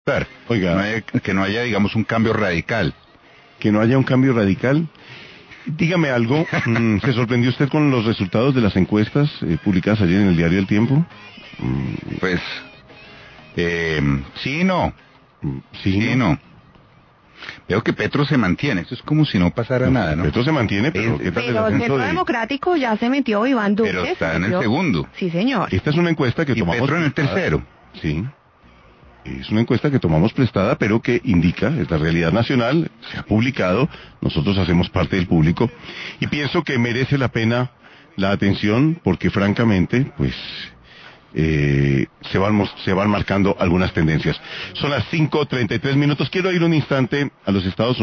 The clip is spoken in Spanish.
Oiga, que no haya, digamos, un cambio radical. Que no haya un cambio radical. Dígame algo, ¿se sorprendió usted con los resultados de las encuestas publicadas ayer en el diario El Tiempo? Pues, sí y no. Sí, ¿no? Veo que Petro se mantiene, esto es como si no pasara nada, ¿no? Petro se mantiene, pero ¿qué tal el Pero el ascenso Centro Democrático ya se metió, Iván Duque. Pero está en el segundo. Sí, señor. Esta es una encuesta que Y tomamos... Petro en el tercero. Sí. Es una encuesta que tomamos prestada, pero que indica, es la realidad nacional, se ha publicado, nosotros hacemos parte del público, y pienso que merece la pena la atención, porque francamente, pues, se van marcando algunas tendencias. Son las 5:33. Quiero ir un instante a los Estados Unidos.